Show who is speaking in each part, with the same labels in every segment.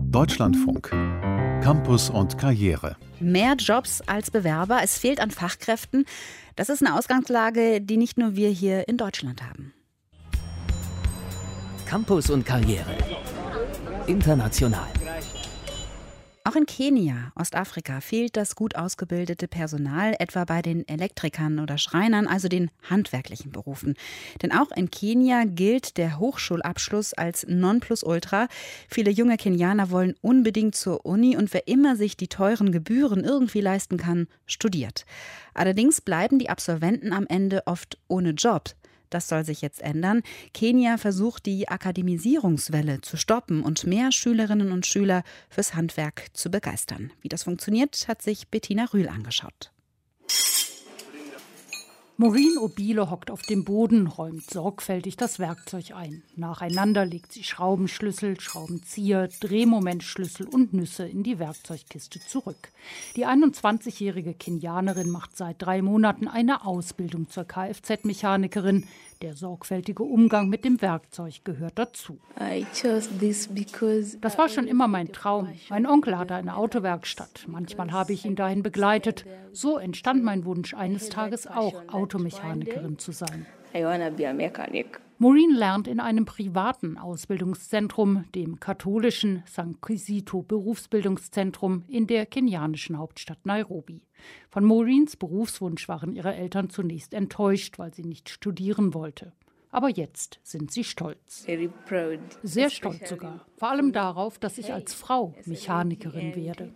Speaker 1: Deutschlandfunk. Campus und Karriere.
Speaker 2: Mehr Jobs als Bewerber, es fehlt an Fachkräften. Das ist eine Ausgangslage, die nicht nur wir hier in Deutschland haben.
Speaker 3: Campus und Karriere. International.
Speaker 2: Auch in Kenia, Ostafrika, fehlt das gut ausgebildete Personal, etwa bei den Elektrikern oder Schreinern, also den handwerklichen Berufen. Denn auch in Kenia gilt der Hochschulabschluss als Nonplusultra. Viele junge Kenianer wollen unbedingt zur Uni und wer immer sich die teuren Gebühren irgendwie leisten kann, studiert. Allerdings bleiben die Absolventen am Ende oft ohne Job. Das soll sich jetzt ändern. Kenia versucht, die Akademisierungswelle zu stoppen und mehr Schülerinnen und Schüler fürs Handwerk zu begeistern. Wie das funktioniert, hat sich Bettina Rühl angeschaut.
Speaker 4: Maureen Obile hockt auf dem Boden, räumt sorgfältig das Werkzeug ein. Nacheinander legt sie Schraubenschlüssel, Schraubenzieher, Drehmomentschlüssel und Nüsse in die Werkzeugkiste zurück. Die 21-jährige Kenianerin macht seit 3 Monaten eine Ausbildung zur Kfz-Mechanikerin. Der sorgfältige Umgang mit dem Werkzeug gehört dazu. Das war schon immer mein Traum. Mein Onkel hatte eine Autowerkstatt. Manchmal habe ich ihn dahin begleitet. So entstand mein Wunsch, eines Tages auch Automechanikerin zu sein. Maureen lernt in einem privaten Ausbildungszentrum, dem katholischen St. Kizito Berufsbildungszentrum in der kenianischen Hauptstadt Nairobi. Von Maureens Berufswunsch waren ihre Eltern zunächst enttäuscht, weil sie nicht studieren wollte. Aber jetzt sind sie stolz. Sehr stolz sogar. Vor allem darauf, dass ich als Frau Mechanikerin werde.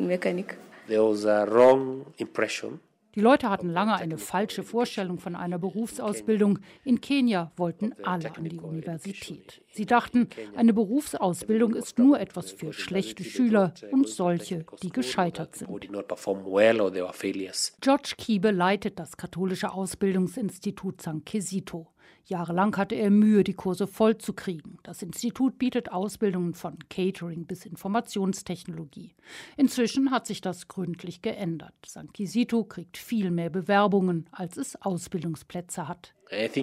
Speaker 4: Die Leute hatten lange eine falsche Vorstellung von einer Berufsausbildung. In Kenia wollten alle an die Universität. Sie dachten, eine Berufsausbildung ist nur etwas für schlechte Schüler und solche, die gescheitert sind. George Kibe leitet das katholische Ausbildungsinstitut St. Kizito. Jahrelang hatte er Mühe, die Kurse voll zu kriegen. Das Institut bietet Ausbildungen von Catering bis Informationstechnologie. Inzwischen hat sich das gründlich geändert. St. Kizito kriegt viel mehr Bewerbungen, als es Ausbildungsplätze hat.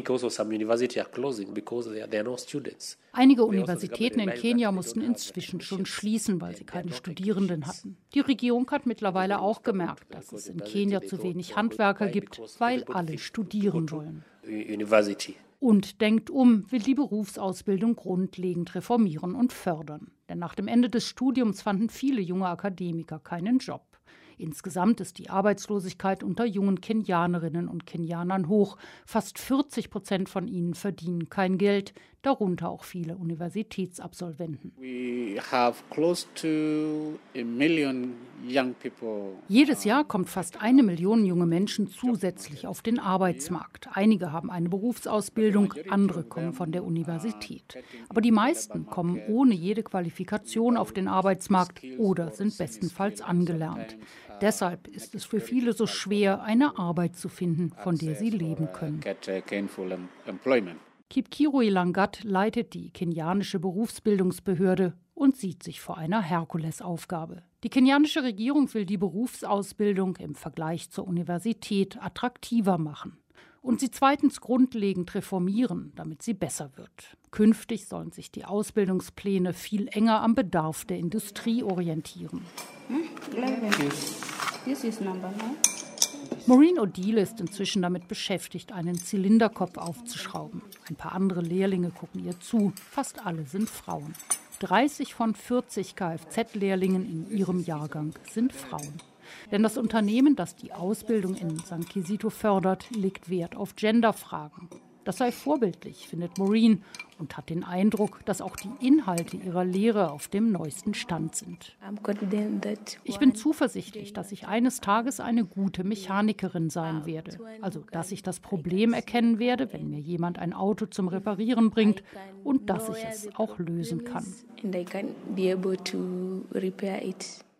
Speaker 4: Einige Universitäten in Kenia mussten inzwischen schon schließen, weil sie keine Studierenden hatten. Die Regierung hat mittlerweile auch gemerkt, dass es in Kenia zu wenig Handwerker gibt, weil alle studieren wollen. Und denkt will die Berufsausbildung grundlegend reformieren und fördern. Denn nach dem Ende des Studiums fanden viele junge Akademiker keinen Job. Insgesamt ist die Arbeitslosigkeit unter jungen Kenianerinnen und Kenianern hoch. Fast 40% von ihnen verdienen kein Geld, darunter auch viele Universitätsabsolventen. Jedes Jahr kommt fast 1 Million junge Menschen zusätzlich auf den Arbeitsmarkt. Einige haben eine Berufsausbildung, andere kommen von der Universität. Aber die meisten kommen ohne jede Qualifikation auf den Arbeitsmarkt oder sind bestenfalls angelernt. Deshalb ist es für viele so schwer, eine Arbeit zu finden, von der sie leben können. Kipkirui Langat leitet die kenianische Berufsbildungsbehörde und sieht sich vor einer Herkulesaufgabe. Die kenianische Regierung will die Berufsausbildung im Vergleich zur Universität attraktiver machen. Und sie zweitens grundlegend reformieren, damit sie besser wird. Künftig sollen sich die Ausbildungspläne viel enger am Bedarf der Industrie orientieren. Maureen Odile ist inzwischen damit beschäftigt, einen Zylinderkopf aufzuschrauben. Ein paar andere Lehrlinge gucken ihr zu. Fast alle sind Frauen. 30 von 40 Kfz-Lehrlingen in ihrem Jahrgang sind Frauen. Denn das Unternehmen, das die Ausbildung in St. Kizito fördert, legt Wert auf Genderfragen. Das sei vorbildlich, findet Maureen und hat den Eindruck, dass auch die Inhalte ihrer Lehre auf dem neuesten Stand sind. Ich bin zuversichtlich, dass ich eines Tages eine gute Mechanikerin sein werde. Also, dass ich das Problem erkennen werde, wenn mir jemand ein Auto zum Reparieren bringt und dass ich es auch lösen kann.